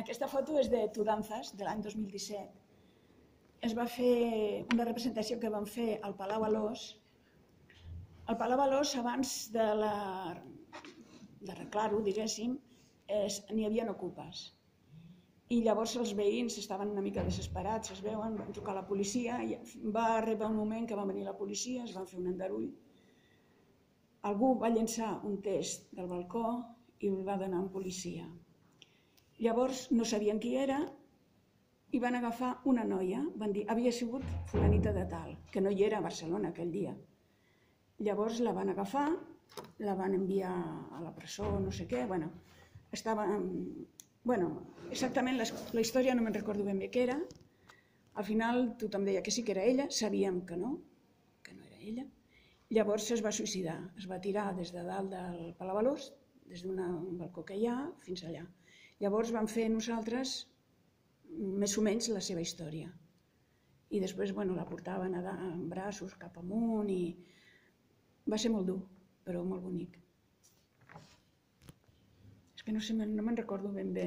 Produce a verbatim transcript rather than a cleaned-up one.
Aquesta foto és de Tu danzas, de l'any dos mil disset. Es va fer una representació que van fer al Palau Alós. Al Palau Alós, abans d'arreglar-ho, diguéssim, n'hi havia ocupes. I llavors els veïns estaven una mica desesperats, es veuen, van trucar a la policia, i va arribar un moment que va venir la policia, es van fer un endarull. Algú va llançar un test del balcó i el va donar a un policia. Llavors no sabien qui era i van agafar una noia, van dir, havia sigut fulanita de tal, que no hi era a Barcelona aquell dia. Llavors la van agafar, la van enviar a la presó, no sé què, bueno, estava... Bueno, exactament la història no me'n recordo ben bé què era. Al final tothom deia que sí que era ella, sabíem que no, que no era ella. Llavors es va suïcidar, es va tirar des de dalt del Palau Alós, des d'un balcó que hi ha, fins allà. Llavors vam fer nosaltres més o menys la seva història. I després la portaven en braços cap amunt i va ser molt dur, però molt bonic. És que no me'n recordo ben bé.